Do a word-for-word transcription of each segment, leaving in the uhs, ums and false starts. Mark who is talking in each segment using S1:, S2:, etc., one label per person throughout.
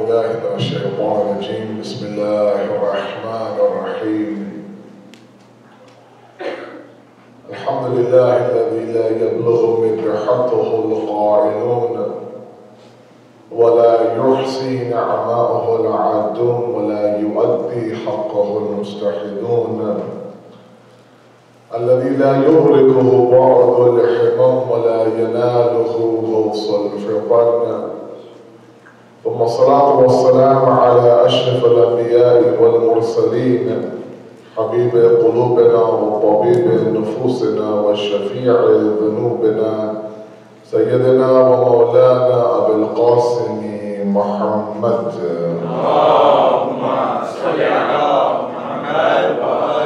S1: بالله من الشيطان الرجيم بسم الله الرحمن الرحيم الحمد لله الذي لا يبلغ مدحته القائلون ولا يحصي نعماءه العادون ولا يؤدي حقه المستحدون الذي لا يدركه بعض الحمم ولا يناله غوص الفطن ثم الصلاة والسلام على أشرف الأنبياء والمرسلين حبيب قلوبنا وطبيب نفوسنا وشفيع ذنوبنا سيدنا ومولانا أبي القاسم محمد
S2: اللهم صل على محمد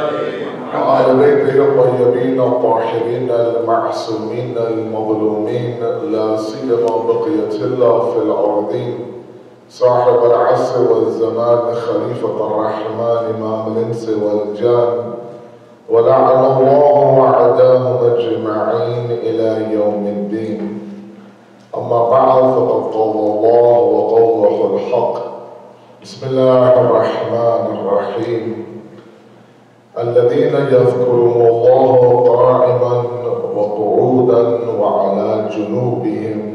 S1: وآل بيته الطيبين الطاهرين المعصومين المظلومين لا سيما بقية الله في الأرضين صاحب العصر والزمان خليفة الرحمن إمام الإنس والجان ولعن الله أعداهم أجمعين إلى يوم الدين أما بعد فقد قال الله وقوله الحق بسم الله الرحمن الرحيم الذين يذكرون الله قائما وقعودا وعلى جنوبهم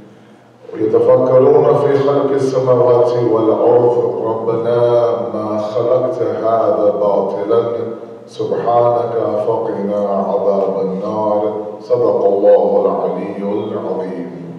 S1: ويتفكرون في خلق السماوات والأرض ربنا ما خلقت هذا باطلا سبحانك فقنا عذاب النار صدق الله العلي العظيم.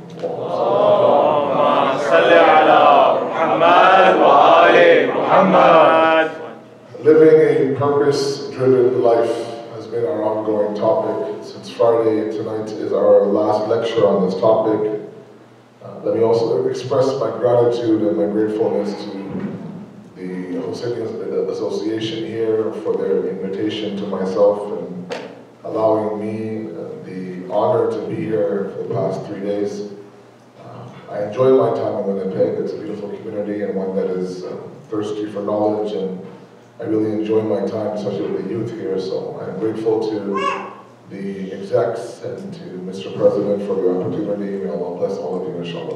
S2: اللهم صل على محمد وآل محمد.
S1: Living a purpose-driven life has been our ongoing topic since Friday. Tonight is our last lecture on this topic. Uh, let me also express my gratitude and my gratefulness to the Husseini Association here for their invitation to myself and allowing me uh, the honor to be here for the past three days. Uh, I enjoy my time in Winnipeg. It's a beautiful community and one that is uh, thirsty for knowledge, and I really enjoy my time, especially with the youth here, so I'm grateful to the execs and to Mister President for the opportunity. May Allah bless all of you, inshallah.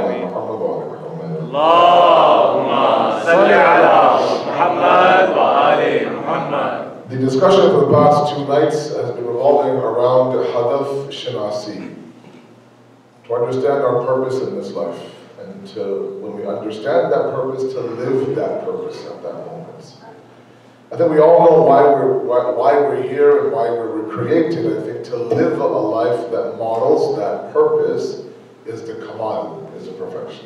S2: Allahumma salli ala Muhammad wa ali Muhammad.
S1: The discussion for the past two nights has been revolving around Hadaf Shinasi. To understand our purpose in this life, and to, when we understand that purpose, to live that purpose at that moment. I think we all know why we're, why, why we're here and why we're created. I think to live a life that models that purpose is the kamal, is the perfection.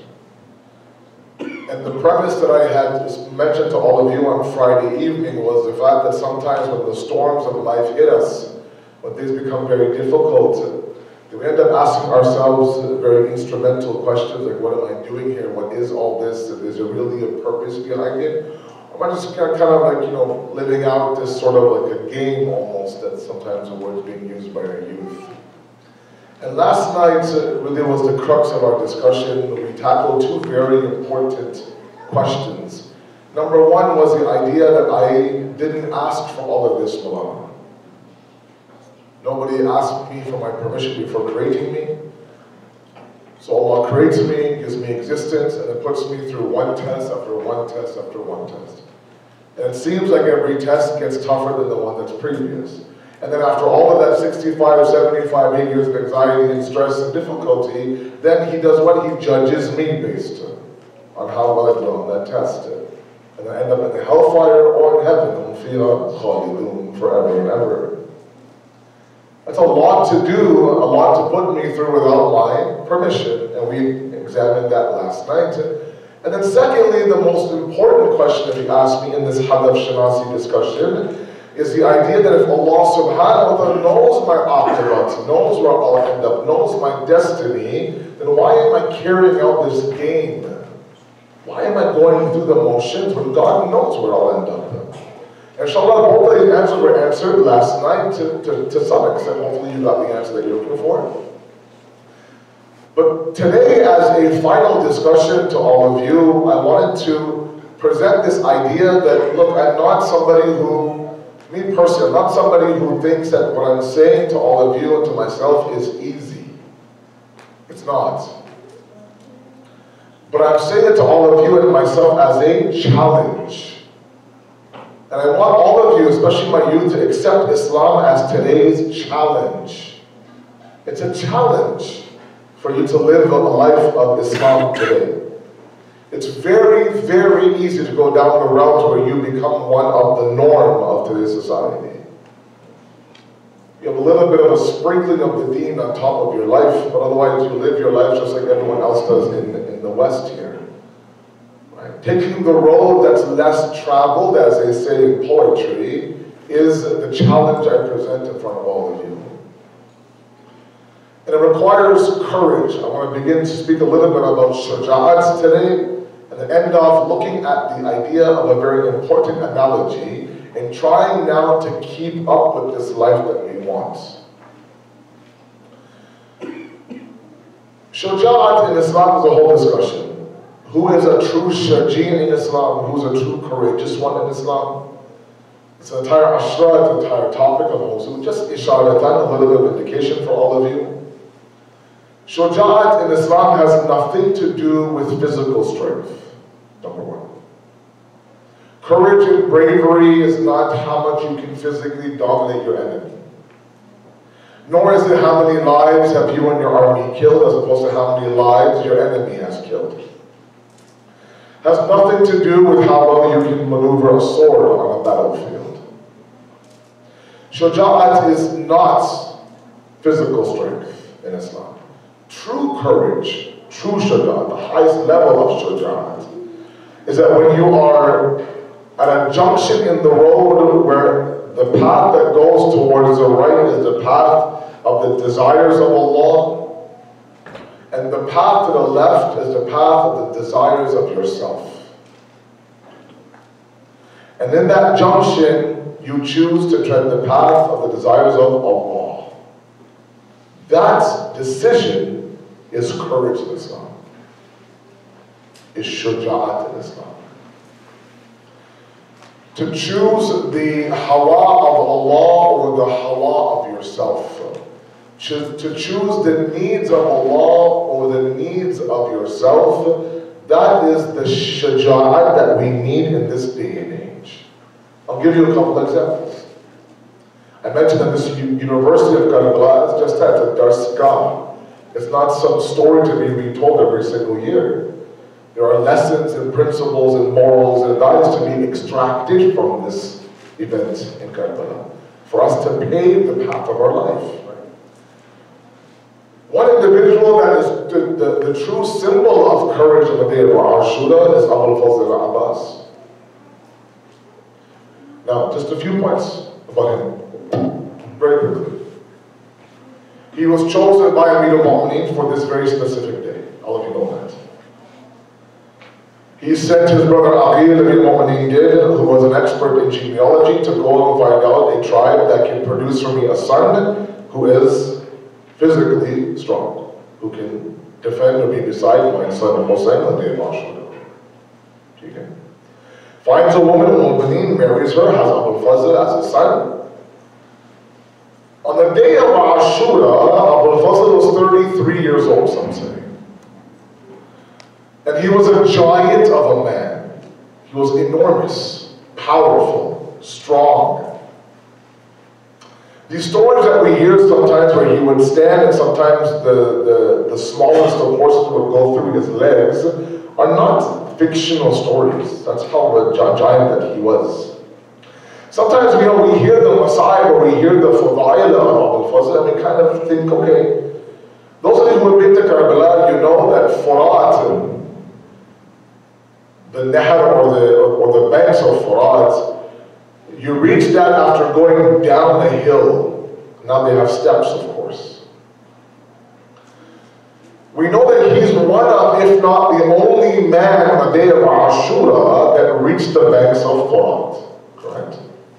S1: And the premise that I had mentioned to all of you on Friday evening was the fact that sometimes when the storms of life hit us, when things become very difficult, we end up asking ourselves very instrumental questions like, what am I doing here? What is all this? Is there really a purpose behind it? Am I just kind of like, you know, living out this sort of like a game almost, that sometimes the word's being used by our youth. And last night uh, really was the crux of our discussion. We tackled two very important questions. Number one was the idea that I didn't ask for all of this, Malala. Nobody asked me for my permission before creating me. So Allah creates me, gives me existence, and it puts me through one test after one test after one test. And it seems like every test gets tougher than the one that's previous. And then after all of that sixty-five, seventy-five, eighty years of anxiety and stress and difficulty, then He does what? He judges me based on how well I've done on that test. And I end up in the hellfire or in heaven, forever and ever. That's a lot to do, a lot to put me through without my permission, and we examined that last night. And then secondly, the most important question, if you ask me, in this Hadaf Shinasi discussion, is the idea that if Allah subhanahu wa ta'ala knows my aqibat, knows where I'll end up, knows my destiny, then why am I carrying out this game? Why am I going through the motions when God knows where I'll end up? Inshallah, both of these answers were answered last night to, to, to some extent. Hopefully you got the answer that you're looking for. But today, as a final discussion to all of you, I wanted to present this idea that, look, I'm not somebody who, me personally, I'm not somebody who thinks that what I'm saying to all of you and to myself is easy. It's not. But I'm saying it to all of you and myself as a challenge. And I want all of you, especially my youth, to accept Islam as today's challenge. It's a challenge for you to live a life of Islam today. It's very, very easy to go down the route where you become one of the norm of today's society. You have a little bit of a sprinkling of the deen on top of your life, but otherwise you live your life just like everyone else does in, in the West here. Right? Taking the road that's less traveled, as they say in poetry, is the challenge I present in front of all of you. And it requires courage. I want to begin to speak a little bit about shuja'at today, and then end off looking at the idea of a very important analogy and trying now to keep up with this life that we want. Shuja'at in Islam is a whole discussion. Who is a true shaji' in Islam? Who's a true courageous one in Islam? It's an entire ashra, the entire topic of Mawzu. Just isharatan, a little bit of indication for all of you. Shuja'at in Islam has nothing to do with physical strength, number one. Courage and bravery is not how much you can physically dominate your enemy. Nor is it how many lives have you and your army killed as opposed to how many lives your enemy has killed. It has nothing to do with how well you can maneuver a sword on a battlefield. Shuja'at is not physical strength in Islam. True courage, true shuja'at, the highest level of shuja'at, is that when you are at a junction in the road where the path that goes towards the right is the path of the desires of Allah, and the path to the left is the path of the desires of yourself. And in that junction, you choose to tread the path of the desires of Allah. That decision is courage in Islam, is shuja'at in Islam. To choose the hawa of Allah or the hawa of yourself. To, to choose the needs of Allah or the needs of yourself, that is the shuja'at that we need in this day and age. I'll give you a couple examples. I mentioned that this University of Karbala is just at a darsgah. It's not some story to be retold every single year. There are lessons and principles and morals and values to be extracted from this event in Karbala for us to pave the path of our life. Right? One individual that is the, the, the true symbol of courage on the day of Ashura is Abul Fazl al-Abbas. Now, just a few points about him, very quickly. He was chosen by Amir al-Mu'mineen for this very specific day. All of you know that. He sent his brother Aqil, Amir al-Mu'mineen did, who was an expert in genealogy, to go and find out a tribe that can produce for me a son who is physically strong, who can defend or be beside my son Hussein on the day of Ashura. Okay. Finds a woman, al-Mu'mineen, marries her, has Abul Fazl as his son. On the day of Ashura, Abul Fazl was thirty-three years old, some say. And he was a giant of a man. He was enormous, powerful, strong. These stories that we hear sometimes where he would stand and sometimes the, the, the smallest of horses would go through his legs are not fictional stories. That's how a giant that he was. Sometimes, you know, we hear the Masai or we hear the Fadaila of Abul Fazl and we kind of think, okay, those of you who have been to Karbala, you know that Furat, the Nahar or the, or the banks of Furat, you reach that after going down a hill. Now they have steps, of course. We know that he's one of, if not the only man on the day of Ashura that reached the banks of Furat, correct?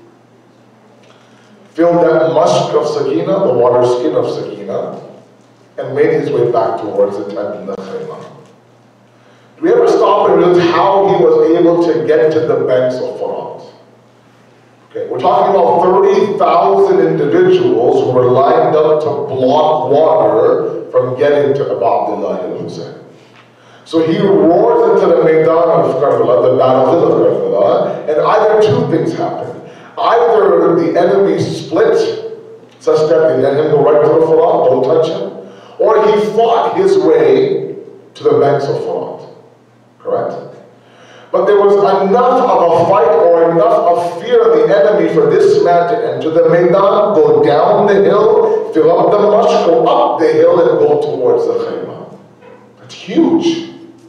S1: Filled that musk of Sakina, the water skin of Sakina, and made his way back towards the tent in the Khaymah. Do we ever stop and realize how he was able to get to the banks of Furat? Okay, we're talking about thirty thousand individuals who were lined up to block water from getting to Abu Abdullah al-Hussein. So he roars into the Maidan of Karbala, the battlefield of Karbala, and either two things happen. Either the enemy split, such that they let him go right to the Furat, don't touch him, or he fought his way to the banks of Furat. Correct? But there was enough of a fight or enough of fear of the enemy for this man to enter the Maidan, go down the hill, fill up the mush, go up the hill, and go towards the Khayma. That's huge.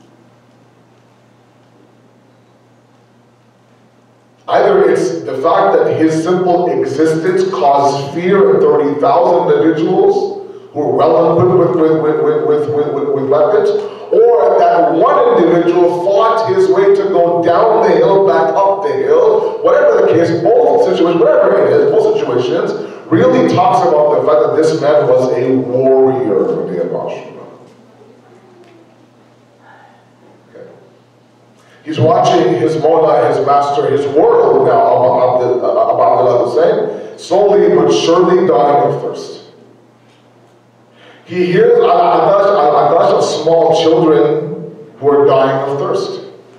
S1: Either it's the fact that his simple existence caused fear in thirty thousand individuals who were well equipped with, with, with, with, with, with, with weapons, or that one individual fought his way to go down the hill, back up the hill. Whatever the case, both situations, whatever it is, both situations, really talks about the fact that this man was a warrior for the Ashura. Okay. He's watching his Mawla, his master, his world now, Abdullah Hussein, slowly but surely dying of thirst. He hears al-adash of small children who are dying of thirst.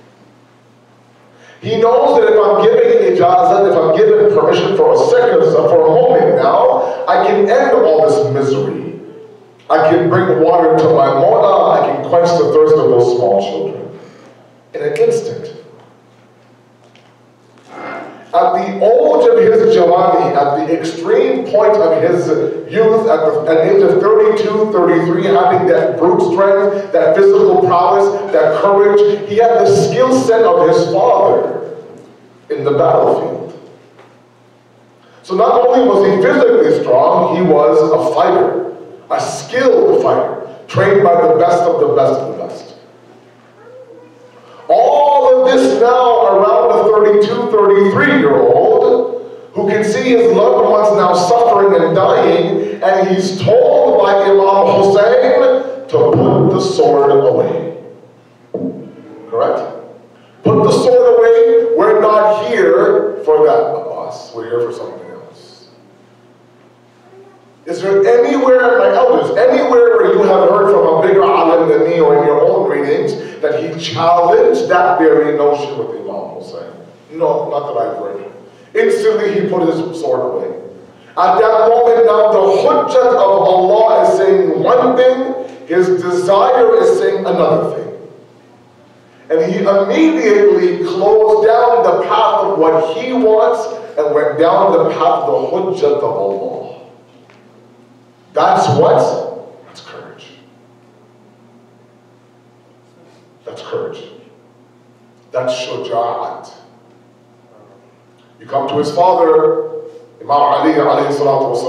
S1: He knows that if I'm giving ijazah, if I'm given permission for a second, for a moment now, I can end all this misery. I can bring water to my mawla, I can quench the thirst of those small children. In an instant. At the age of his jawani, at the extreme point of his youth, at the, at the age of thirty-two, thirty-three, having that brute strength, that physical prowess, that courage, he had the skill set of his father in the battlefield. So not only was he physically strong, he was a fighter, a skilled fighter, trained by the best of the best of the best. All of this now around a thirty-two, thirty-three-year-old who can see his loved ones now suffering and dying, and he's told by Imam Hussein to put the sword away. Correct? Put the sword away. We're not here for that, Abbas. We're here for something else. Is there anywhere, my elders, anywhere where you have heard from a bigger alim than me or in your own readings that he challenged that very notion with Imam Hussein? No, not that I've read. Instantly he put his sword away. At that moment now the hujjat of Allah is saying one thing, his desire is saying another thing. And he immediately closed down the path of what he wants and went down the path of the hujjat of Allah. That's what? That's courage. That's courage. That's shuja'at. You come to his father, Imam Ali alayhi salatu wa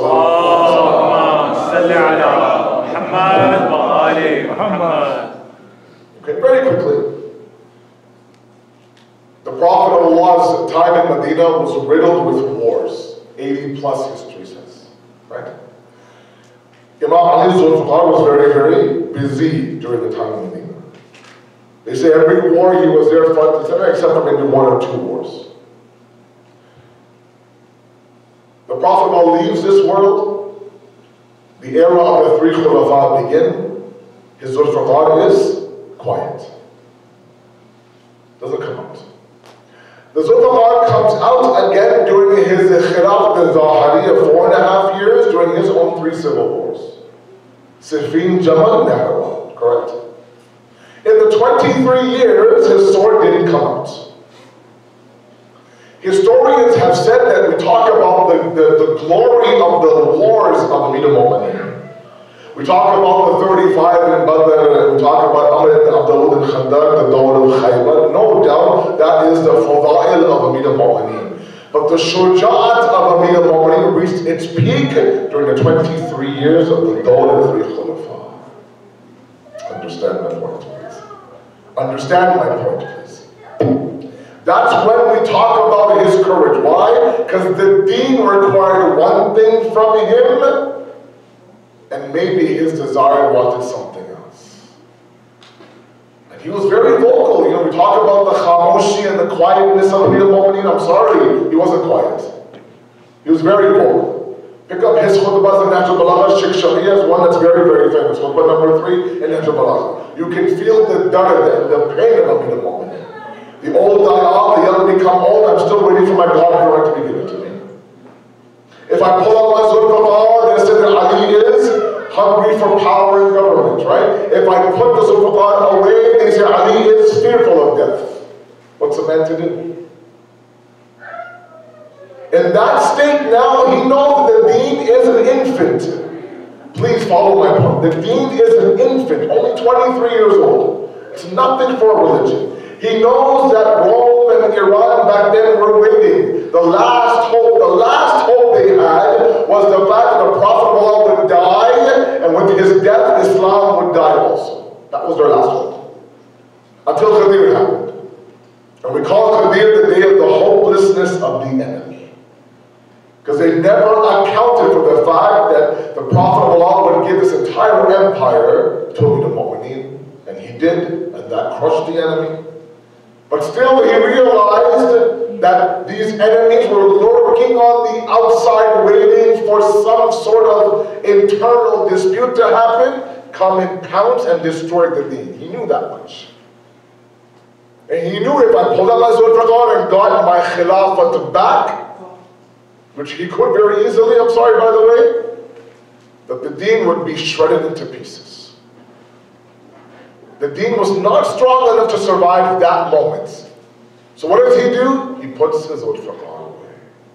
S1: salam. Okay, very quickly. The Prophet of Allah's time in Medina was riddled with wars. eighty plus history says. Right? Imam Ali Zulfiqar was very, very busy during the time in Medina. They say every war he was there front and center, except for maybe one or two wars. The Prophet now leaves this world. The era of the three Khulafa begin. His Zulfiqar is quiet. Doesn't come out. The Zulfiqar comes out again during his Khilafat al-Zahariya, four and a half years, during his own three civil wars. Siffin, Jamal, Nahrawan, correct? In the twenty-three years, his sword didn't come out. Historians have said that we talk about the, the, the glory of the wars of Amir al-Mu'minin. We talk about the thirty-five in Badr, and we talk about Amr ibn Abdul ibn Khandaq, the Dawr al-Khaybar. No doubt that is the fadail of Amir al-Mu'minin. But the shuja'at of Amir al-Mu'minin reached its peak during the twenty-three years of the Dawr of three Khulafa. Understand my point, please. Understand my point, please. That's when we talk about his courage. Why? Because the deen required one thing from him, and maybe his desire wanted something else. And he was very vocal. You know, we talk about the khamoshi and the quietness of Amir al-Mu'minin. I'm sorry, he wasn't quiet. He was very vocal. Pick up his khutbahs in Nahj al-Balagha. Sheikh Shariah is one that's very, very famous. Khutbah number three in Nahj al-Balagha. You can feel the dard, the pain of Amir al-Mu'minin. The old die off, the young become old. I'm still waiting for my God right to be given to me. If I pull out my Zulfiqar, then say that Ali is hungry for power and government, right? If I put the Zulfiqar away, they say Ali is fearful of death. What's a man to do? In that state now, he knows the deen is an infant. Please follow my point. The deen is an infant, only twenty-three years old. It's nothing for a religion. He knows that Rome and Iran back then were waiting. The last hope, the last hope they had was the fact that the Prophet of Allah would die, and with his death, Islam would die also. That was their last hope. Until Ghadir happened. And we call Ghadir the day of the hopelessness of the enemy. Because they never accounted for the fact that the Prophet of Allah would give this entire empire to Amir al-Mu'minin, and he did, and that crushed the enemy. But still he realized that these enemies were lurking on the outside, waiting for some sort of internal dispute to happen, come and pounce and destroy the deen. He knew that much. And he knew if I pulled out my Zulfiqar and got my Khilafat back, which he could very easily, I'm sorry by the way, that the deen would be shredded into pieces. The deen was not strong enough to survive that moment. So what does he do? He puts his Zulfiqar away.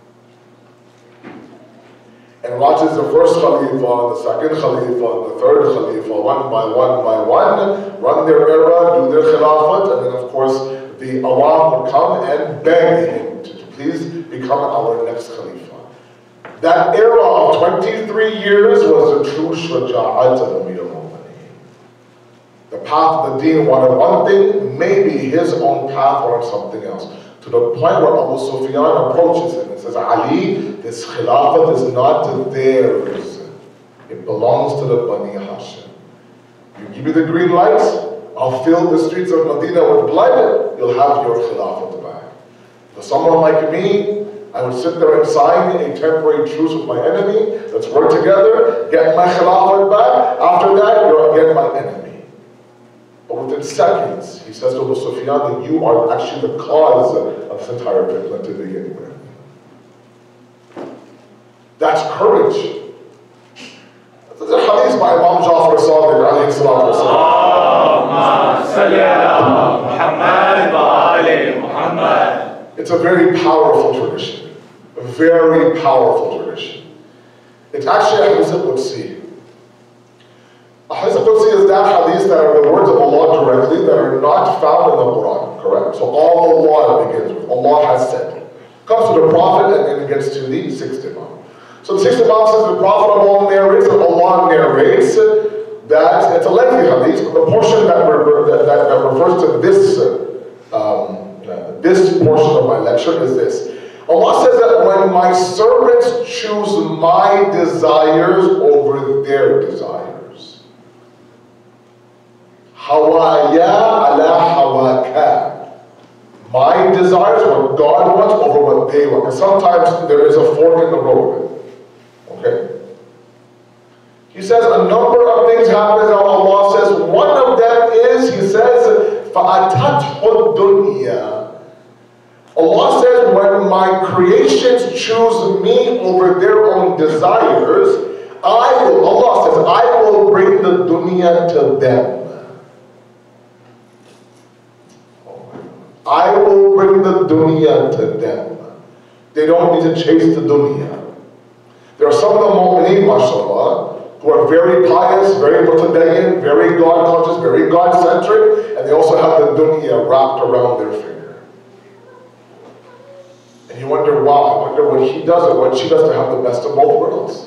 S1: And watches the first Khalifa, the second Khalifa, the third Khalifa, one by one by one, run their era, do their Khilafat, and then of course the Awam would come and beg him to please become our next Khalifa. That era of twenty-three years was the true shaja'at of Amir al-Mu'minin. The path of the deen wanted one thing, maybe his own path wanted something else. To the point where Abu Sufyan approaches him and says, Ali, this khilafat is not theirs. It belongs to the Bani Hashim. You give me the green lights, I'll fill the streets of Medina with blood, you'll have your khilafat back. For someone like me, I would sit there and sign a temporary truce with my enemy. Let's work together, get my khilafat back. After that, you're again my enemy. But within seconds, he says to Abu Sufyan that you are actually the cause of this entire fitna to begin with. That's courage. This is a hadith by Imam Jafar Sadiq alayhi salatu wasalam. It's a very powerful tradition. A very powerful tradition. It's actually a hadith al-Qudsi. A hadith al-Qudsi is that hadith that are the words of Allah directly that are not found in the Quran, correct? So all Allah begins with, Allah has said. Comes to the Prophet and then it gets to the sixth Imam. So the sixth Imam says the Prophet of Allah narrates, and Allah narrates that, it's a lengthy hadith, but the portion that, re that, that, that refers to this um, this portion of my lecture is this. Allah says that when my servants choose my desires over their desires, hawaya ala hawaka, my desires, what God wants over what they want. And sometimes there is a fork in the road. Okay? He says a number of things happen. Now Allah says one of them is, he says, فَأَتَتْهُ الدُّنْيَا. Allah says, when my creations choose me over their own desires, I will, Allah says, I will bring the dunya to them. I will bring the dunya to them. They don't need to chase the dunya. There are some of the mu'mineen, mashallah, who are very pious, very mutadayyin, very God-conscious, very God-centric, and they also have the dunya wrapped around their finger. And you wonder, wow, I wonder what he does or what she does to have the best of both worlds.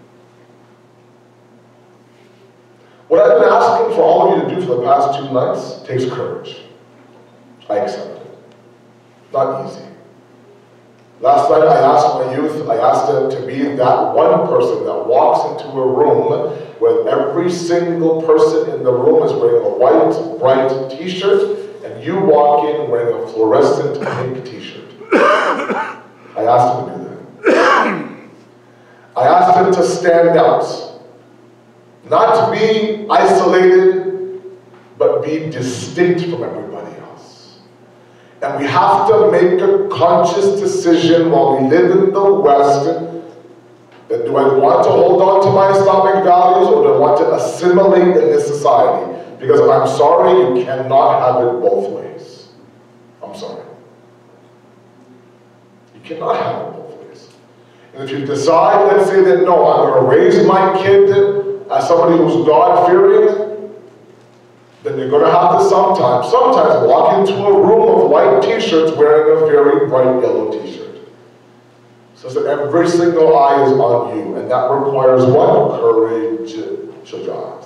S1: What I've been asking for all of you to do for the past two nights takes courage. I accept it. Not easy. Last night I asked my youth, I asked them to be that one person that walks into a room where every single person in the room is wearing a white, bright t-shirt, and you walk in wearing a fluorescent pink t-shirt. I asked them to do that. I asked him to stand out. Not to be isolated, but be distinct from everybody else. And we have to make a conscious decision while we live in the West, that do I want to hold on to my Islamic values or do I want to assimilate in this society? Because I'm sorry, you cannot have it both ways. I'm sorry. You cannot have it both ways. And if you decide, let's say that no, I'm going to raise my kid as somebody who's God-fearing, then you're going to have to sometimes, sometimes walk into a room of white t-shirts wearing a very bright yellow t-shirt. So that every single eye is on you, and that requires what? Courage, shaja'at.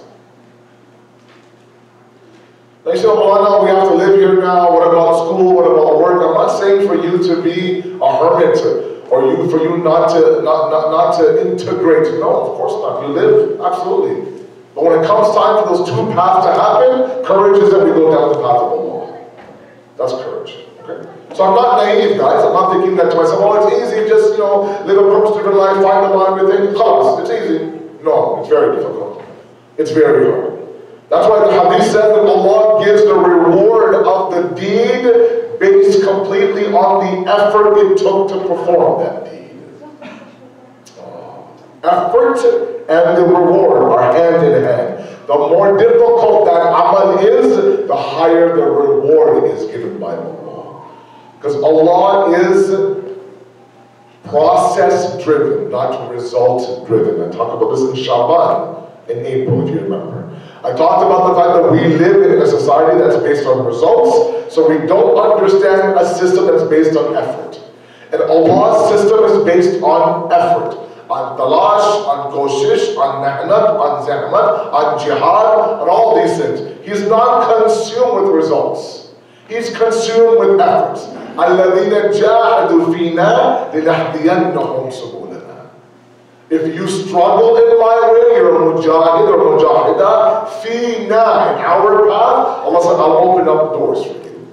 S1: Now you say, well, no, we have to live here now, what about school, what about work? I'm not saying for you to be a hermit, or you for you not to not, not, not to integrate. No, of course not. You live, absolutely. But when it comes time for those two paths to happen, courage is that we go down the path of Allah. That's courage. Okay? So I'm not naive, guys. I'm not thinking that to myself, oh, it's easy, just, you know, live a purpose-driven life, find the line within. Khalas, it's easy. No, it's very difficult. It's very hard. That's why the hadith says that Allah gives the reward of the deed based completely on the effort it took to perform that deed. Oh. Effort and the reward are hand in hand. The more difficult that amal is, the higher the reward is given by Allah. Because Allah is process-driven, not result-driven. I talk about this in Shaban in April, if you remember. I talked about the fact that we live in a society that's based on results, so we don't understand a system that's based on effort. And Allah's system is based on effort. On talash, on koshish, on mehnat, on zahmat, on jihad, on all these things. He's not consumed with results. He's consumed with efforts. الَّذِينَ جَاهَدُوا فِينَا لِنَهْدِيَنَّهُمْ سُبُلَنَا. If you struggle in my way, you're a mujahid or mujahida, fina, in our path, Allah said, I'll open up doors for you.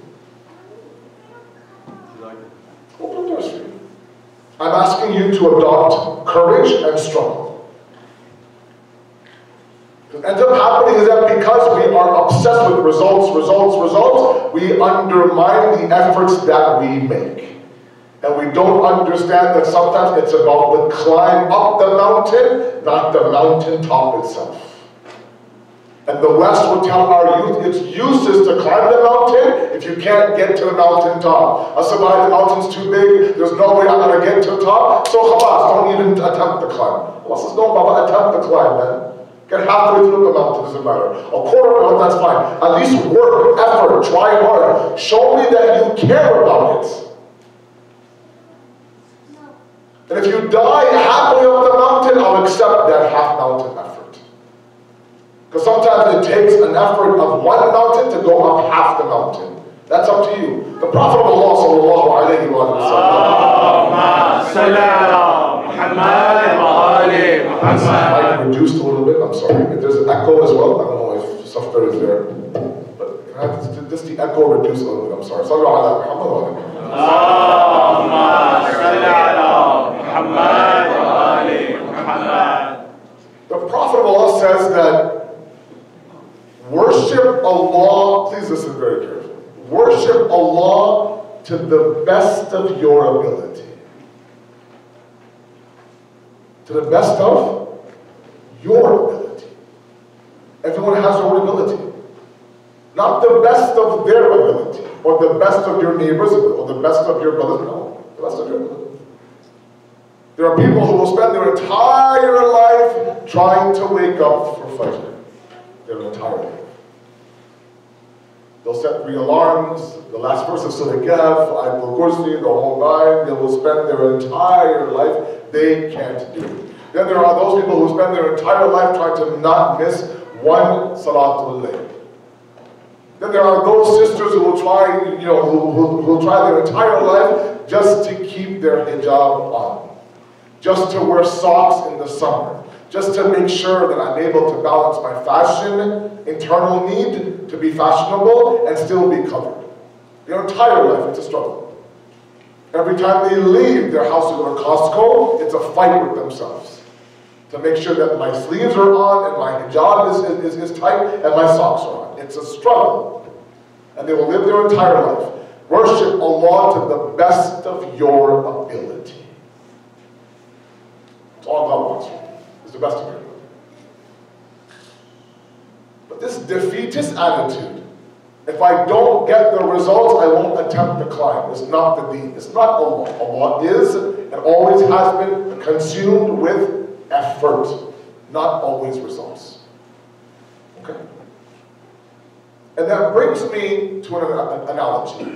S1: Open doors for you. I'm asking you to adopt courage and struggle. What ends up happening is that because we are obsessed with results, results, results, we undermine the efforts that we make. And we don't understand that sometimes it's about the climb up the mountain, not the mountain top itself. And the West will tell our youth it's useless to climb the mountain if you can't get to the mountain top. I said, the mountain's too big, there's no way I'm going to get to the top, so khalas, don't even attempt the climb. Allah says, no, Baba, attempt the climb, man. Get halfway through the mountain, doesn't matter. A quarter of a mountain, that's fine. At least work, effort, try hard. Show me that you care about it. And if you die halfway up the mountain, I'll accept that half mountain effort. Because sometimes it takes an effort of one mountain to go up half the mountain. That's up to you. The Prophet of Allah sallallahu alayhi wa sallam. I reduced a little bit, I'm sorry. If there's an echo as well, I don't know if software is there. But can I have just the echo reduced a little bit, I'm sorry. Sallu ala Muhammad. The Prophet of Allah says that worship Allah, please listen very carefully, worship Allah to the best of your ability. To the best of your ability. Everyone has their own ability. Not the best of their ability, or the best of your neighbor's ability, or the best of your brother's, no, the best of your ability. There are people who will spend their entire life trying to wake up for Fajr. Their entire life. They'll set three alarms, the last verse of Surah Kahf, Ayatul Kursi, the whole nine. They will spend their entire life. They can't do it. Then there are those people who spend their entire life trying to not miss one Salatul Layl. Then there are those sisters who will try, you know, who, who, who will try their entire life just to keep their hijab on. Just to wear socks in the summer. Just to make sure that I'm able to balance my fashion, internal need to be fashionable and still be covered. Their entire life, it's a struggle. Every time they leave their house to go to Costco, it's a fight with themselves. to make sure that my sleeves are on and my hijab is, is, is tight and my socks are on. It's a struggle. And they will live their entire life. Worship Allah to the best of your ability. It's all God wants from you. It's the best of your ability. But this defeatist attitude, if I don't get the results, I won't attempt to climb. It's not the deen. It's not Allah. Allah is and always has been consumed with effort, not always results. Okay? And that brings me to an, an analogy.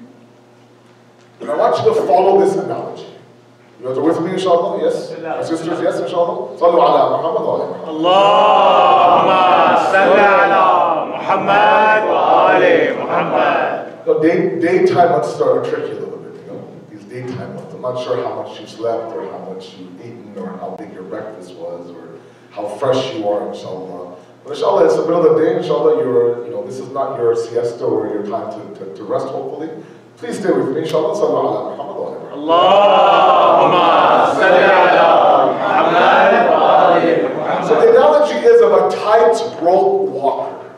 S1: And I want you to follow this analogy. You guys are with me, inshallah? Yes? My sisters, yes, inshallah? Sallu ala Muhammad wa ala Muhammad.
S2: Allahumma salli ala Muhammad wa ali Muhammad.
S1: So day, daytime months start to trick you a little bit, you know? These daytime months. I'm not sure how much you slept or how much you've eaten or how big your breakfast was or how fresh you are, inshallah. But inshallah, it's the middle of the day, inshallah, you're, you know, this is not your siesta or your time to, to, to rest, hopefully. Please stay with me, inshallah. Sallu ala Muhammad wa ala Muhammad.
S2: Allahumma salli ala Muhammad wa ali Muhammad.
S1: So the analogy is of a tightrope walker.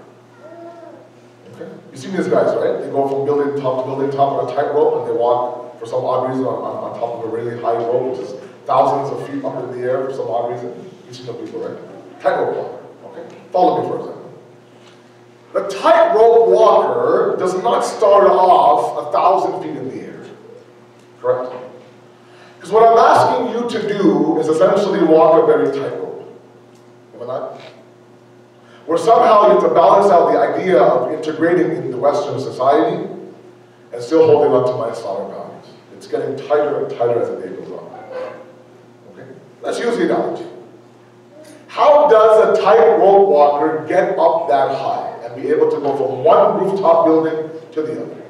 S1: Okay? You see these guys, right? They go from building top to building top on a tightrope and they walk for some odd reason on, on, on top of a really high rope, which is thousands of feet up in the air for some odd reason. You see those people, right? Tightrope walker. Okay? Follow me for a second. The tightrope walker does not start off a thousand feet in the air. Correct? Because what I'm asking you to do is essentially walk a very tightrope. Am I not? Where somehow you have to balance out the idea of integrating in the Western society and still holding on to my Islamic values. It's getting tighter and tighter as the day goes on. Okay? Let's use the analogy. How does a tightrope walker get up that high and be able to go from one rooftop building to the other?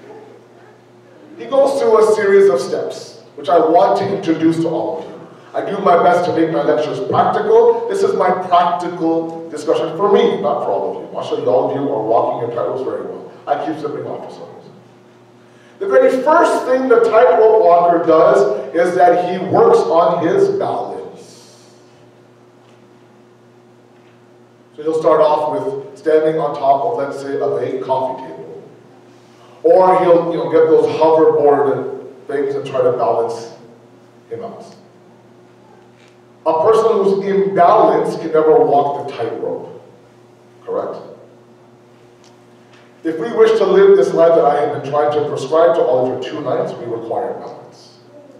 S1: He goes through a series of steps, which I want to introduce to all of you. I do my best to make my lectures practical. This is my practical discussion for me, not for all of you. MashaAllah, all of you are walking your tightropes very well. I keep slipping off for some reason. The very first thing the tightrope walker does is that he works on his balance. So he'll start off with standing on top of, let's say, of a coffee table. Or he'll, you know, get those hoverboard things and try to balance him out. A person who's imbalanced can never walk the tightrope. Correct? If we wish to live this life that I have been trying to prescribe to all of you two nights, we require balance.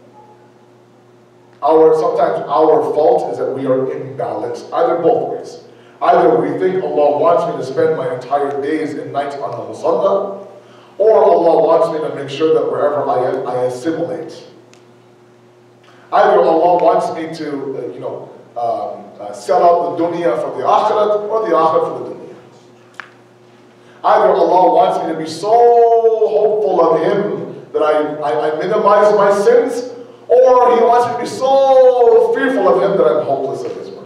S1: Our, sometimes our fault is that we are imbalanced, either both ways. Either we think Allah wants me to spend my entire days and nights on the musalla, or Allah wants me to make sure that wherever I am, I assimilate. Either Allah wants me to, uh, you know, um, uh, sell out the dunya for the akhirat, or the akhirat for the dunya. Either Allah wants me to be so hopeful of Him that I, I, I minimize my sins, or He wants me to be so fearful of Him that I'm hopeless of His mercy.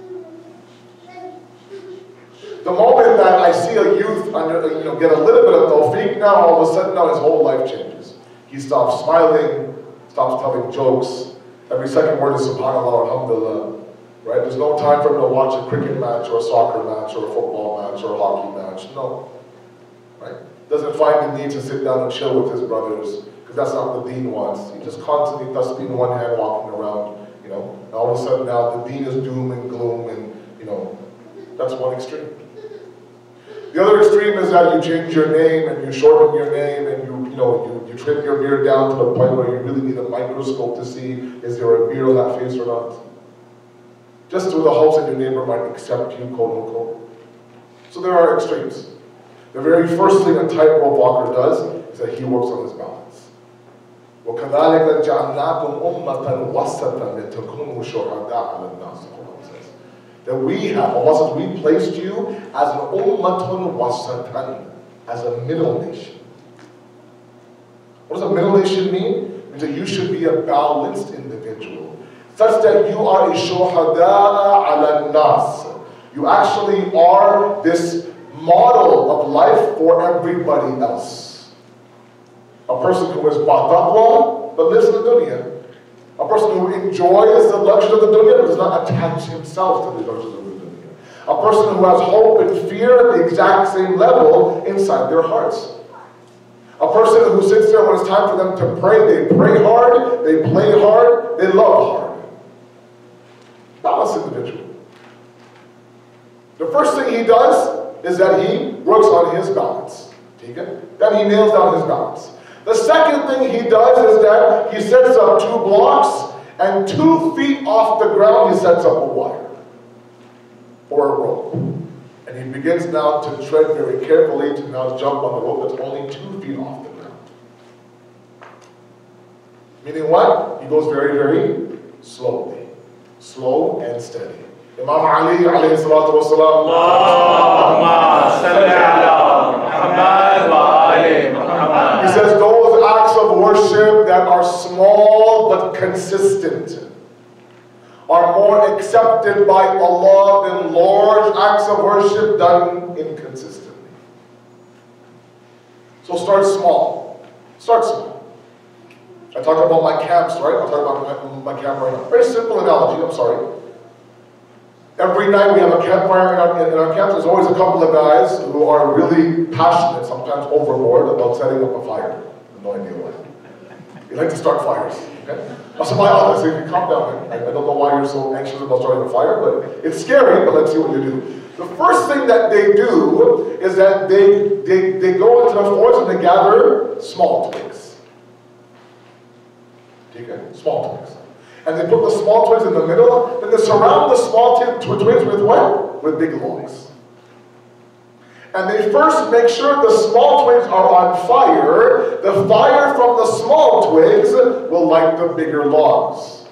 S1: The moment that I see a youth under, you know, get a little bit of tawfiq, now all of a sudden now his whole life changes. He stops smiling, stops telling jokes. Every second word is subhanallah, alhamdulillah. Right? There's no time for him to watch a cricket match or a soccer match or a football match or a hockey match. No. Right? Doesn't find the need to sit down and chill with his brothers, because that's not what the deen wants. He just constantly tasbih in one hand walking around, you know, and all of a sudden now the deen is doom and gloom, and, you know, that's one extreme. The other extreme is that you change your name and you shorten your name and you, you know, you, you trim your beard down to the point where you really need a microscope to see is there a beard on that face or not. Just through the hopes that your neighbor might accept you, quote unquote. So there are extremes. The very first thing a tightrope walker does is that he works on his balance. وَكَذَلِكَ جَعَلْنَاكُمْ أُمَّةً وَسَطًا لِتَكُونُوا شُهَدَاءَ عَلَى النَّاسِ. That we have, Allah says, we placed you as an ummatun wasatan, as a middle nation. What does a middle nation mean? It means that you should be a balanced individual, such that you are a shuhada'a ala nas. You actually are this model of life for everybody else. A person who is bataqwa, but lives in the dunya. A person who enjoys the luxury of the dunya but does not attach himself to the luxury of the dunya. A person who has hope and fear at the exact same level inside their hearts. A person who sits there when it's time for them to pray, they pray hard, they play hard, they love hard. Balanced individual. The first thing he does is that he works on his balance. Then he nails down his balance. The second thing he does is that he sets up two blocks and two feet off the ground he sets up a wire or a rope. And he begins now to tread very carefully to now jump on the rope that's only two feet off the ground. Meaning what? He goes very, very slowly. Slow and steady. Imam Ali alayhi salatu wa salam.
S2: Allahumma salli ala Muhammad wa ali Muhammad.
S1: He says those acts of worship that are small but consistent are more accepted by Allah than large acts of worship done inconsistently. So start small. Start small. I talk about my camps, right? I'll talk about my, my camp right now. Very simple analogy, I'm sorry. Every night we have a campfire in our, in our camps. There's always a couple of guys who are really passionate, sometimes overboard, about setting up a fire. I have no idea why. They like to start fires. Okay? I'll say, my Allah, so you calm down. I, I don't know why you're so anxious about starting a fire, but it's scary, but let's see what you do. The first thing that they do is that they, they, they go into the forest and they gather small twigs. Okay? Small twigs. And they put the small twigs in the middle, then they surround the small twigs with what? With big logs. And they first make sure the small twigs are on fire. The fire from the small twigs will light the bigger logs.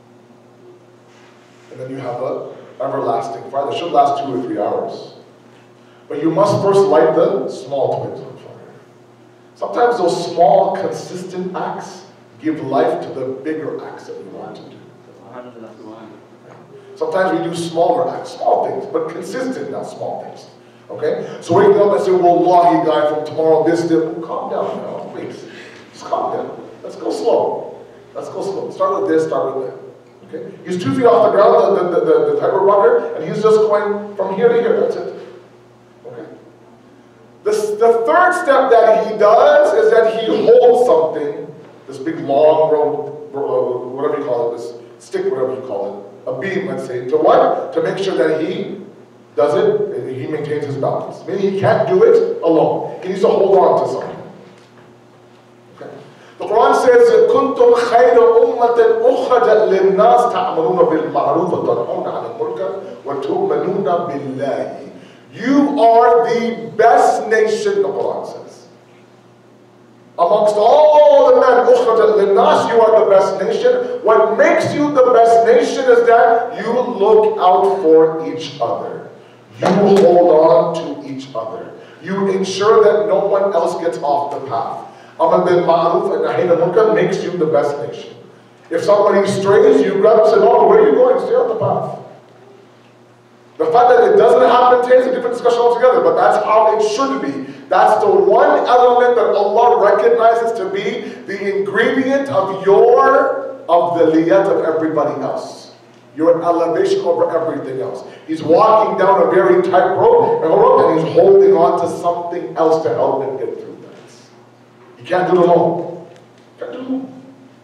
S1: And then you have an everlasting fire that should last two or three hours. But you must first light the small twigs on fire. Sometimes those small, consistent acts give life to the bigger acts that we want to do. Sometimes we do smaller acts, small things, but consistent, not small things. Okay? So waking up and say, well, Wallahi, guy, from tomorrow, this, this. Oh, calm down now, please. Just calm down. Let's go slow. Let's go slow. Start with this, start with that. Okay? He's two feet off the ground, the, the, the, the tightrope walker, and he's just going from here to here. That's it. Okay? The, the third step that he does is that he holds something, this big long rope, whatever you call it, this stick, whatever you call it, a beam, let's say, to what? To make sure that he does it, he maintains his balance. Meaning he can't do it alone. He needs to hold on to something. Okay. The Quran says, كُنْتُمْ خَيْرَ أُمَّةٍ أُخْرَجَتْ لِلنَّاسِ تَعْمَلُونَ بِالْمَعْرُوفِ وَتَنْهَوْنَ عَنِ الْمُنكَرِ وَتُؤْمِنُونَ بِاللَّهِ. You are the best nation, the Quran says. Amongst all the men, أُخْرَجَتْ لِلنَّاسِ, you are the best nation. What makes you the best nation is that you look out for each other. You hold on to each other. You ensure that no one else gets off the path. Amr bil Ma'ruf and Nahi anil Munkar makes you the best nation. If somebody strays, you grab and say, oh, where are you going? Stay on the path. The fact that it doesn't happen today is a different discussion altogether, but that's how it should be. That's the one element that Allah recognizes to be the ingredient of your, of the liyat of everybody else. Your elevation over everything else. He's walking down a very tight rope, and he's holding on to something else to help him get through that. You can't do it alone. You can't do it alone.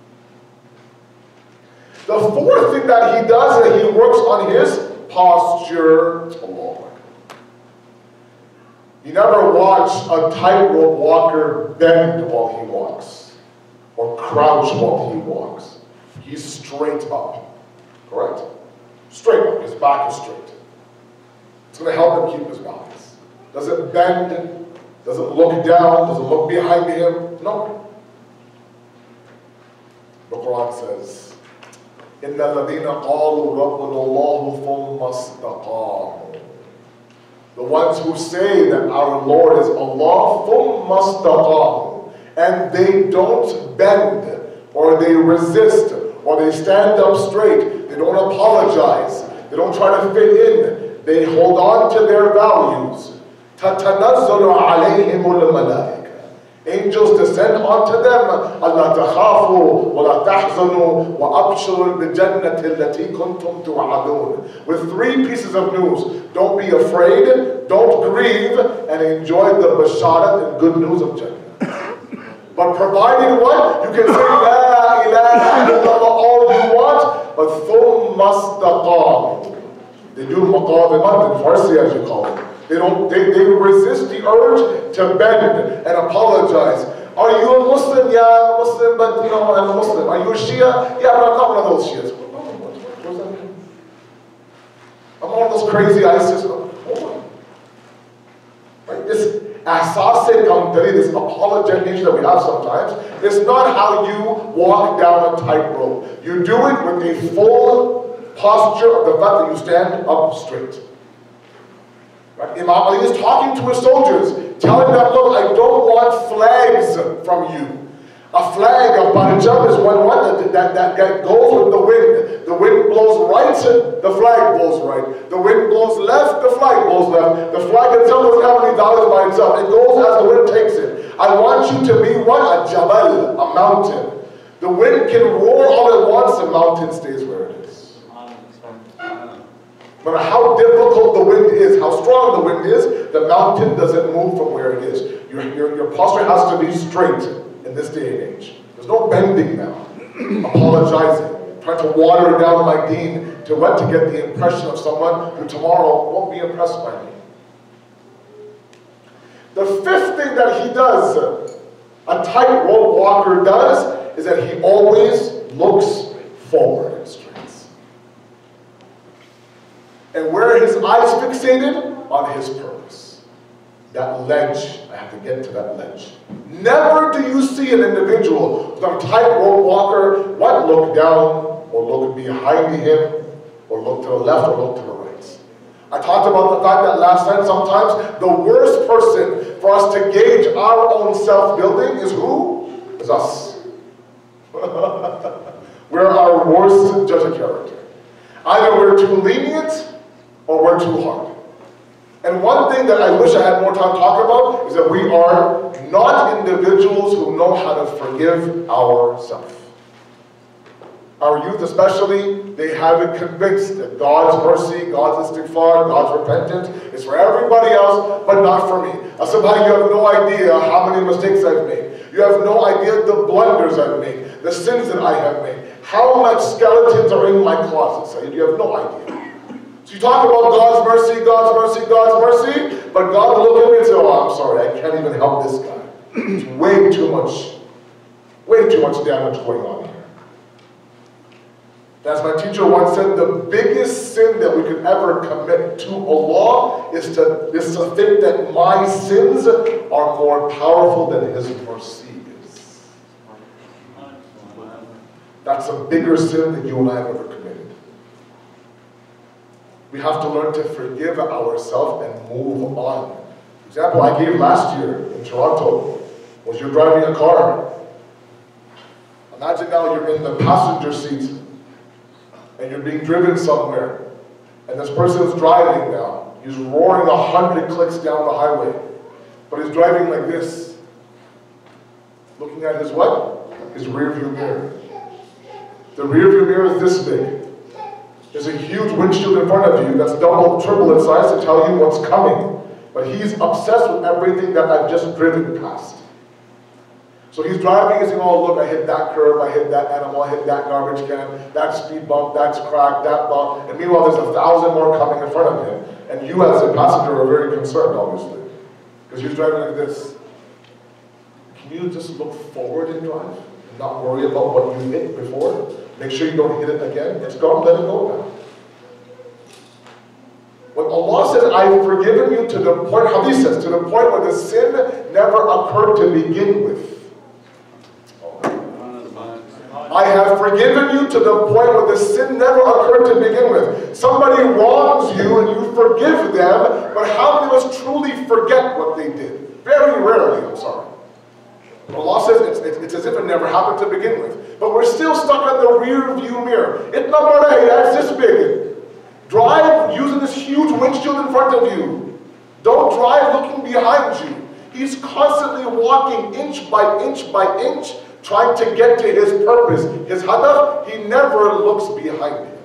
S1: The fourth thing that he does is that he works on his posture. You never watch a tightrope walker bend while he walks, or crouch while he walks. He's straight up. Correct? Straight up. His back is straight. It's going to help him keep his balance. Doesn't bend. Doesn't look down. Doesn't look behind him. No. The Quran says, إِنَّ الَّذِينَ قَالُوا رَبُّنَا اللَّهُ ثُمَّ اسْتَقَامُوا. The ones who say that our Lord is Allah, ثُمَّ اسْتَقَامُوا, and they don't bend, or they resist, or they stand up straight. They don't apologize. They don't try to fit in. They hold on to their values. تَتَنَزَّلُ عَلَيْهِمُ الْمَلَائِكَةُ. Angels descend onto them. أَلَّا تَخَافُوا وَلَا تَحْزَنُوا وَأَبْشِرُوا بِالْجَنَّةِ الَّتِي كُنْتُمْ تُوعَدُونَ. With three pieces of news. Don't be afraid, don't grieve, and enjoy the basharat and good news of Jannah. But provided what? You can say La ilaha illallah all you want, but ثُمَّ اسْتَقَامُوا. They do maqavimat in Farsi, as you call it. They don't. They, they resist the urge to bend and apologize. Are you a Muslim? Yeah, I'm a Muslim, but you know, I'm a Muslim. Are you a Shia? Yeah, but I'm not one of those Shias. What, what, what does that mean? I'm one of those crazy ISIS. Hold on. Right? This asase kamtari, this apologetic nature that we have sometimes, it's not how you walk down a tightrope. You do it with a full posture of the fact that you stand up straight. Right? Imam Ali is talking to his soldiers, telling them, look, I don't want flags from you. A flag of Parjam is one, one that, that, that, that goes with the wind. The wind blows right, the flag blows right. The wind blows left, the flag blows left. The flag itself doesn't have any dollars by itself. It goes as the wind takes it. I want you to be what? A jabal, a mountain. The wind can roar all it wants, the mountain stays where it is. No matter how difficult the wind is, how strong the wind is, the mountain doesn't move from where it is. Your, your, your posture has to be straight in this day and age. There's no bending now, apologizing, trying to water down my deen to what? To get the impression of someone who tomorrow won't be impressed by me. The fifth thing that he does, a tightrope walker does, is that he always looks forward and straight. And where are his eyes fixated? On his purpose. That ledge, I have to get to that ledge. Never do you see an individual who's on a tightrope walker, what? Look down, or look behind him, or look to the left, or look to the right. I talked about the fact that last night, sometimes the worst person for us to gauge our own self-building is who? Is us. We're our worst judge of character. Either we're too lenient, or we're too hard. And one thing that I wish I had more time to talk about is that we are not individuals who know how to forgive ourselves. Our youth especially, they have it convinced that God's mercy, God's istighfar, God's repentance is for everybody else, but not for me. I said, you have no idea how many mistakes I've made. You have no idea the blunders I've made, the sins that I have made, how much skeletons are in my closet. So you have no idea. So you talk about God's mercy, God's mercy, God's mercy, but God will look at me and say, oh, I'm sorry, I can't even help this guy. It's way too much, way too much damage going on here. As my teacher once said, the biggest sin that we could ever commit to Allah is to, is to think that my sins are more powerful than His mercy is. That's a bigger sin than you and I have ever committed. We have to learn to forgive ourselves and move on. Example I gave last year in Toronto was you're driving a car. Imagine now you're in the passenger seat and you're being driven somewhere. And this person's driving now. He's roaring a hundred clicks down the highway. But he's driving like this. Looking at his what? His rear view mirror. The rear view mirror is this big. There's a huge windshield in front of you that's double, triple in size to tell you what's coming. But he's obsessed with everything that I've just driven past. So he's driving and saying, oh look, I hit that curb, I hit that animal, I hit that garbage can, that speed bump, that's cracked, that bump. And meanwhile, there's a thousand more coming in front of him. And you as a passenger are very concerned, obviously. Because he's driving like this. Can you just look forward and drive? And not worry about what you hit before? Make sure you don't hit it again. It's gone, let it go now. When Allah says, I've forgiven you to the point, Hadith says, to the point where the sin never occurred to begin with. I have forgiven you to the point where the sin never occurred to begin with. Somebody wrongs you and you forgive them, but how many of us truly forget what they did? Very rarely, I'm sorry. Allah says it's, it's, it's as if it never happened to begin with. But we're still stuck on the rear view mirror. It's not that's this big. Drive using this huge windshield in front of you. Don't drive looking behind you. He's constantly walking inch by inch by inch, trying to get to his purpose, his hadaf. He never looks behind him.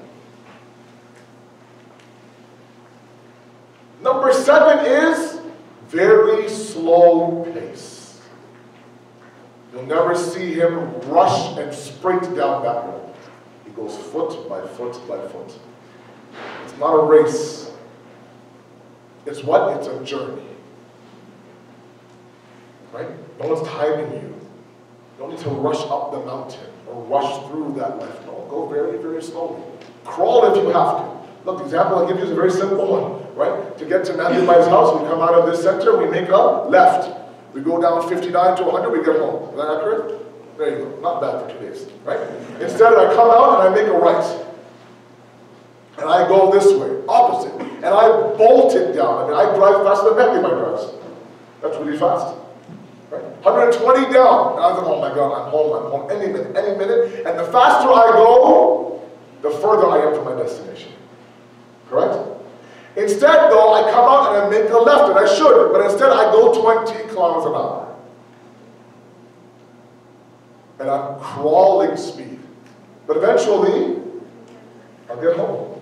S1: Number seven is very slow pace. You'll never see him rush and sprint down that road. He goes foot by foot by foot. It's not a race. It's what? It's a journey. Right? No one's timing you. You don't need to rush up the mountain or rush through that life. No, go very, very slowly. Crawl if you have to. Look, the example I'll give you is a very simple one, right? To get to Matthew Bai's house, we come out of this center, we make a left. We go down fifty-nine to one hundred, we get home. Is that accurate? There you go. Not bad for two days, right? Instead, I come out and I make a right. And I go this way, opposite. And I bolt it down. I mean, I drive faster than Matthew Bai drives. That's really fast. Right? one hundred twenty down. And I think, oh my God, I'm home, I'm home any minute, any minute. And the faster I go, the further I am from my destination. Correct? Instead, though, I come out and I make a left, and I should, but instead I go twenty kilometers an hour. And I'm crawling speed. But eventually, I'll get home.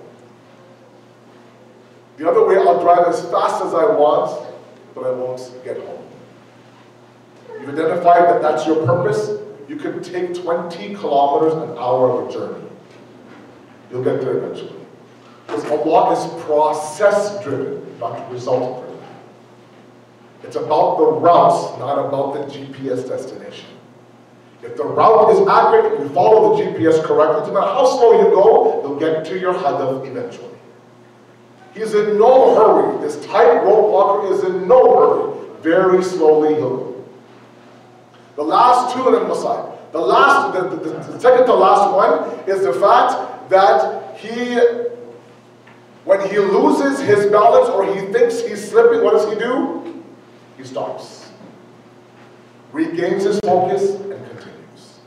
S1: The other way, I'll drive as fast as I want, but I won't get home. You've identified that that's your purpose. You can take twenty kilometers an hour of a journey. You'll get there eventually. Because Allah is process-driven, not result-driven. It's about the routes, not about the G P S destination. If the route is accurate and you follow the G P S correctly, no matter how slow you go, you'll get to your hadaf eventually. He's in no hurry. This tightrope walker is in no hurry. Very slowly he'll go. The last two, and then aside. The last, the, the, the second to last one is the fact that he, when he loses his balance or he thinks he's slipping, what does he do? He stops. Regains his focus and continues.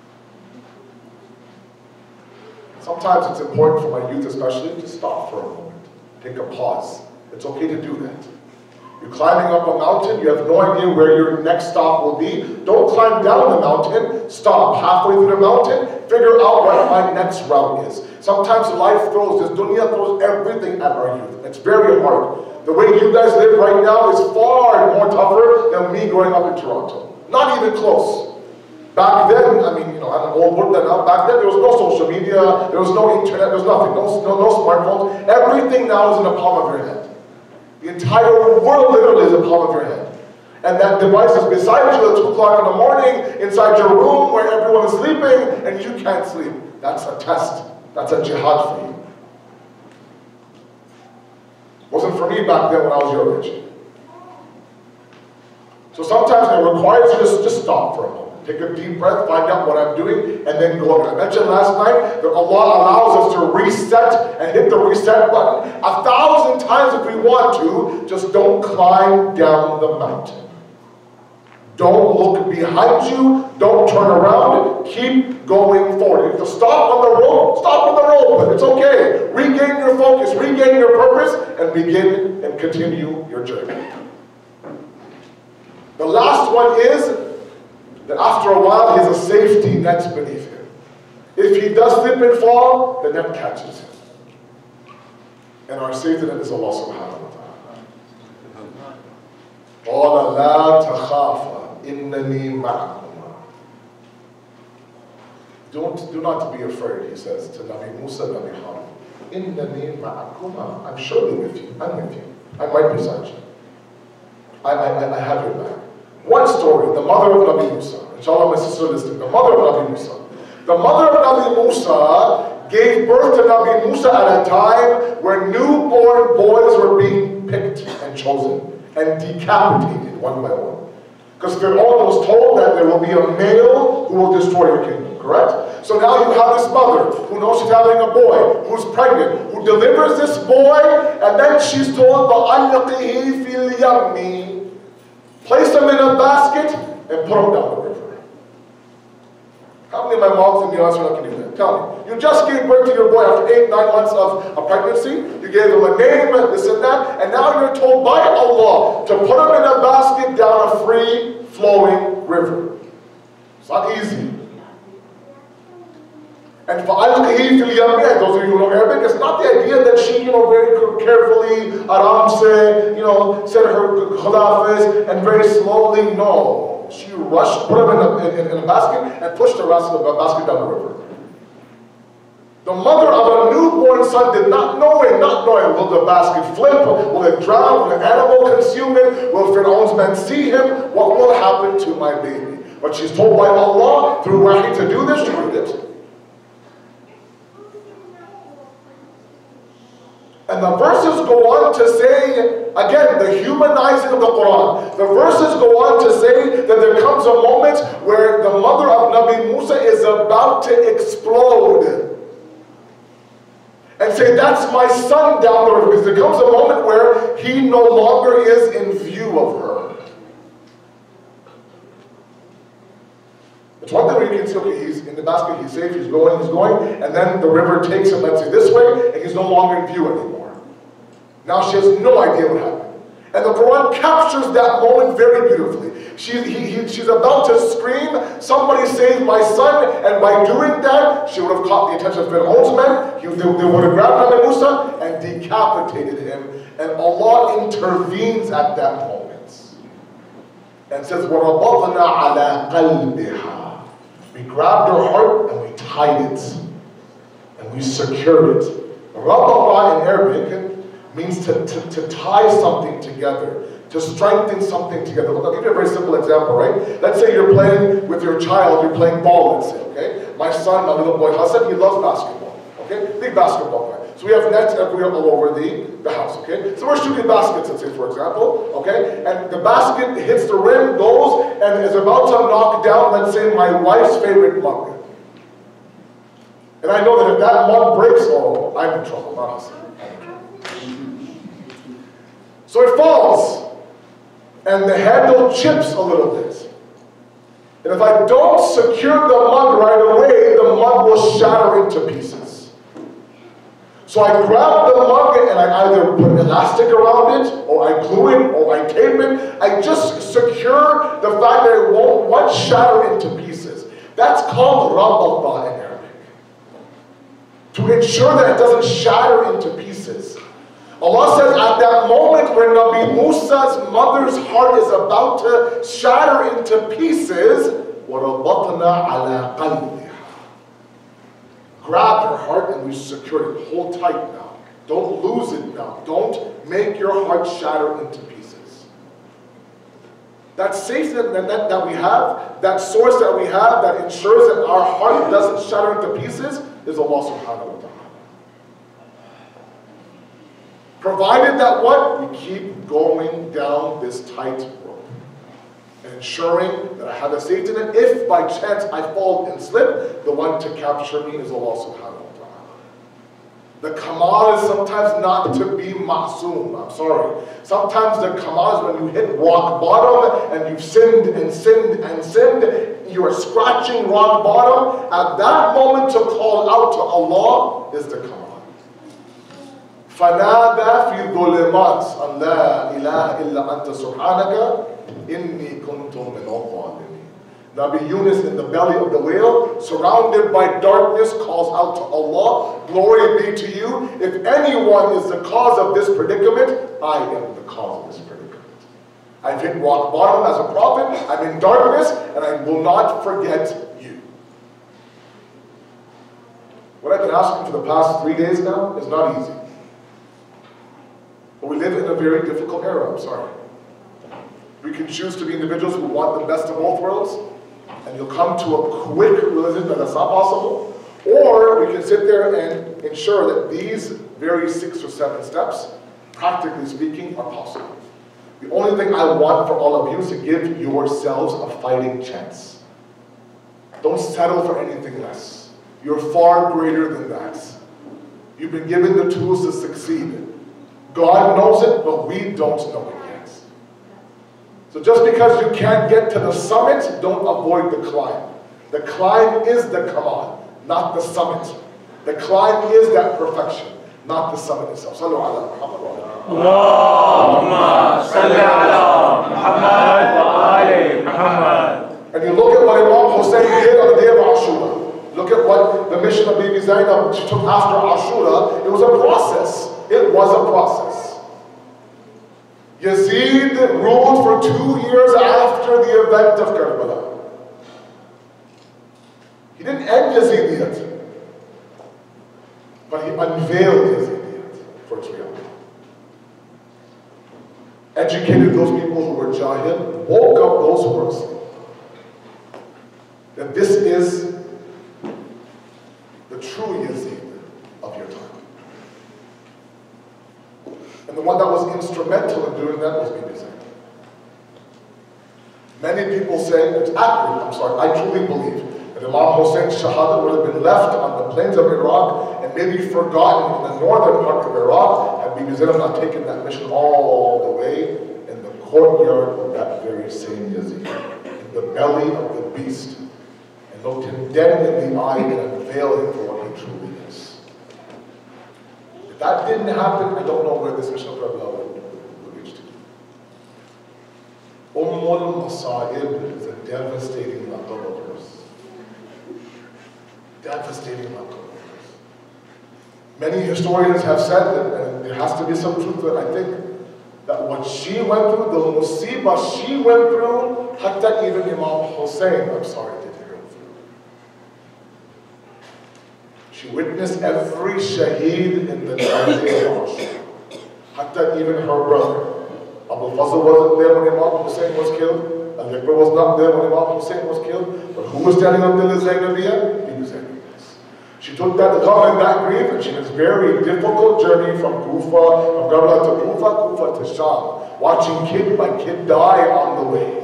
S1: Sometimes it's important for my youth especially to stop for a moment. Take a pause. It's okay to do that. You're climbing up a mountain, you have no idea where your next stop will be. Don't climb down the mountain, stop halfway through the mountain, figure out what my next route is. Sometimes life throws, this dunya throws everything at our youth. It's very hard. The way you guys live right now is far more tougher than me growing up in Toronto. Not even close. Back then, I mean, you know, I'm an old wood now. Back then, there was no social media, there was no internet, there was nothing, no, no, no smartphones. Everything now is in the palm of your hand. The entire world literally is in the palm of your hand. And that device is beside you at two o'clock in the morning, inside your room where everyone is sleeping, and you can't sleep. That's a test. That's a jihad for you. Wasn't for me back then when I was your age. So sometimes it requires you to just stop for a moment. Take a deep breath, find out what I'm doing, and then go again. I mentioned last night that Allah allows us to reset and hit the reset button a thousand times if we want to. Just don't climb down the mountain. Don't look behind you. Don't turn around. Keep going forward. If you stop on the road, stop on the road. It's okay. Regain your focus, regain your purpose, and begin and continue your journey. The last one is that after a while, he has a safety net beneath him. If he does slip and fall, the net catches him. And our safety net is Allah subhanahu wa ta'ala. قَالَ لَا تَخَافَ إِنَّنِي مَعَكُمَا. Don't, do not be afraid, he says to Nabi Musa, Nabi Harun. إِنَّنِي مَعَكُمَا. I'm surely with you. I'm with you. I'm right beside you. I, I, I have your back. One story, the mother of Nabi Musa. Inshallah, my sister listening. The mother of Nabi Musa. The mother of Nabi Musa gave birth to Nabi Musa at a time where newborn boys were being picked and chosen and decapitated one by one. Because Fir'aun was told that there will be a male who will destroy your kingdom, correct? So now you have this mother who knows she's having a boy, who's pregnant, who delivers this boy, and then she's told, فَأَلْقِهِ فِي الْيَمِّ. Place them in a basket and put them down the river. How many of my moms in the audience are not going to do that? Tell me. You just gave birth to your boy after eight, nine months of a pregnancy. You gave him a name, this and that. And now you're told by Allah to put him in a basket down a free-flowing river. It's not easy. And فَأَلْقِهِ فِي الْيَمِّ, those of you who know Arabic, it's not the idea that she, you know, very carefully, aram se, you know, said her khudafis and very slowly, no. She rushed, put him in a, in, in a basket and pushed the rest of the basket down the river. The mother of a newborn son did not know it, not knowing, will the basket flip, will it drown, will an animal consume it, will Fir'aun's men see him, what will happen to my baby? But she's told by Allah through Wahi to do this, she did it. And the verses go on to say, again, the humanizing of the Quran. The verses go on to say that there comes a moment where the mother of Nabi Musa is about to explode. And say, that's my son down the river. Because there comes a moment where he no longer is in view of her. It's one thing where you can see, okay, he's in the basket, he's safe, he's going, he's going, and then the river takes him, let's say, this way, and he's no longer in view anymore. Now she has no idea what happened. And the Quran captures that moment very beautifully. She, he, he, she's about to scream, somebody save my son, and by doing that, she would have caught the attention of Fir'aun's men, he, they, they would have grabbed Nabi Musa and decapitated him, and Allah intervenes at that moment. And says, وَرَبَطْنَا عَلَىٰ قَلْبِهَا. We grabbed her heart and we tied it, and we secured it. Rabata in Arabic means to, to, to tie something together, to strengthen something together. I'll give you a very simple example, right? Let's say you're playing with your child, you're playing ball, let's say, okay? My son, my little boy Hassan, he loves basketball, okay? Big basketball guy. So we have nets everywhere all over the, the house, okay? So we're shooting baskets, let's say, for example, okay? And the basket hits the rim, goes, and is about to knock down, let's say, my wife's favorite mug. And I know that if that mug breaks, oh, I'm in trouble, not Hassan. So it falls, and the handle chips a little bit. And if I don't secure the mug right away, the mug will shatter into pieces. So I grab the mug and I either put elastic around it, or I glue it, or I tape it. I just secure the fact that it won't once shatter into pieces. That's called rabata in Arabic. To ensure that it doesn't shatter into pieces. Allah says at that moment when Nabi Musa's mother's heart is about to shatter into pieces, وَرَبَطْنَا عَلَىٰ قَلْبِهَا. Grab her heart and we secure it. Hold tight now. Don't lose it now. Don't make your heart shatter into pieces. That safety that, that, that we have, that source that we have that ensures that our heart doesn't shatter into pieces is Allah subhanahu wa ta'ala. Provided that what? We keep going down this tight rope. And ensuring that I have a safety net. If by chance I fall and slip, the one to capture me is Allah subhanahu wa ta'ala. The kamal is sometimes not to be ma'soom. I'm sorry. Sometimes the kamal is when you hit rock bottom and you've sinned and sinned and sinned. You are scratching rock bottom. At that moment to call out to Allah is the kamal. فَنَادَى فِي ظُلِمَاتٍ أَنْ لَا إِلَهَ إِلَّا أَنْتَ سُبْحَانَكَ إِنِّي كُنْتُ مِنَ الظَّالِمِينَ. Nabi Yunus in the belly of the whale, surrounded by darkness, calls out to Allah, glory be to you. If anyone is the cause of this predicament, I am the cause of this predicament. I've hit rock bottom as a prophet, I'm in darkness, and I will not forget you. What I've been asking for the past three days now is not easy. But we live in a very difficult era, I'm sorry. We can choose to be individuals who want the best of both worlds, and you'll come to a quick realization that that's not possible. Or we can sit there and ensure that these very six or seven steps, practically speaking, are possible. The only thing I want for all of you is to give yourselves a fighting chance. Don't settle for anything less. You're far greater than that. You've been given the tools to succeed. God knows it, but we don't know it yet. So just because you can't get to the summit, don't avoid the climb. The climb is the kamal, not the summit. The climb is that perfection, not the summit itself. Sallu ala Muhammad wa ala.
S2: Allahumma salli ala Muhammad wa ali
S1: that she took after Ashura, it was a process. It was a process. Yazid ruled for two years after the event of Karbala. He didn't end Yazidiyat, but he unveiled Yazidiyat for its reality. Educated those people who were jahil, woke up those who were asleep. That this is the true Yazid of your time. And the one that was instrumental in doing that was Bibi Zainab. Many people say, it's accurate, I'm sorry, I truly believe that Imam Hussein's Shahada would have been left on the plains of Iraq and maybe forgotten in the northern part of Iraq had Bibi Zainab not taken that mission all the way in the courtyard of that very same Yazid, in the belly of the beast, and looked him dead in the eye and unveiled him for what he truly is. If that didn't happen, I don't know where this mission of Karbala would, would reach to. Ummul Masa'ib is a devastating laqab of hers. Devastating laqab. Many historians have said that, and there has to be some truth to it, I think, that what she went through, the musibah she went through, hatta even Imam Hussein, I'm sorry, didn't go through. She witnessed every shaheed in the Nazi march. Hatta even her brother. Abu Fazl wasn't there when Imam Hussein was killed. Al-Akbar was not there when Imam Hussein was killed. But who was standing up to the Zainabiyya? He was Zainab. She took that gham and that grief, and she had a very difficult journey from Kufa, from Karbala to Kufa, Kufa to Sham, watching kid by kid die on the way.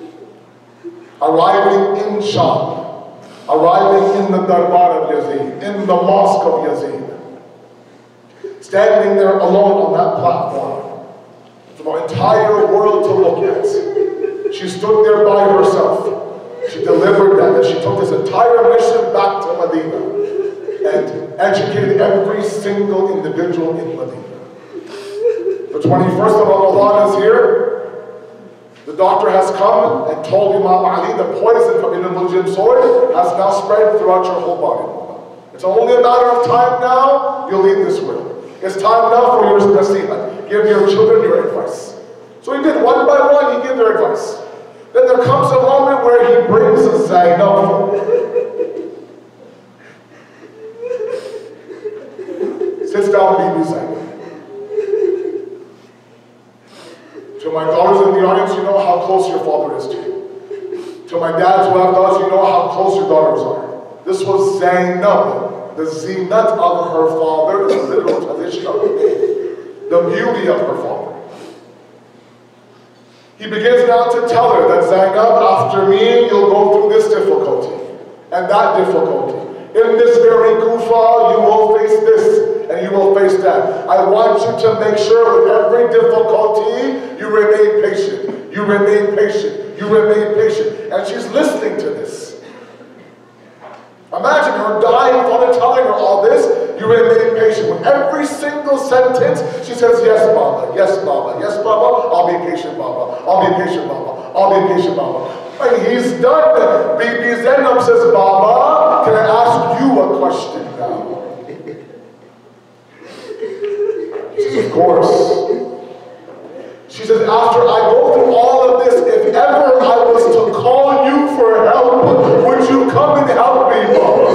S1: Arriving in Sham, arriving in the Darbar of Yazid, in the mosque of Yazid, standing there alone on that platform, for the entire world to look at. She stood there by herself. She delivered that, and she took this entire mission back to Medina and educated every single individual in Medina. The twenty-first of Ramadan is here. The doctor has come and told Imam Ali the poison from Ibn al-Muljim sword has now spread throughout your whole body. It's only a matter of time now, you'll leave this world. It's time now for your nasihat. Give your children your advice. So he did, one by one, he gave their advice. Then there comes a moment where he brings Zainab. Sits down, Bibi Zainab. To my daughters in the audience, you know how close your father is to you. To my dads who have daughters, you know how close your daughters are. This was Zainab, the zinat of her father, is a literal tradition of the name. The beauty of her father. He begins now to tell her that Zainab, after me, you'll go through this difficulty and that difficulty. In this very Kufa, you will face this and you will face that. I want you to make sure with every difficulty, you remain patient. You remain patient. You remain patient. And she's listening to this. Imagine her dying, father telling her all this. You remain patient. With every single sentence, she says, yes, Baba, yes, Baba, yes, Baba, I'll be patient, Baba, I'll be patient, Baba, I'll be patient, Baba. When he's done, Bibi Zainab says, Baba, can I ask you a question now? He says, of course. She says, after I go through all of this, if ever I was to call you for help, would you come and help me, Baba?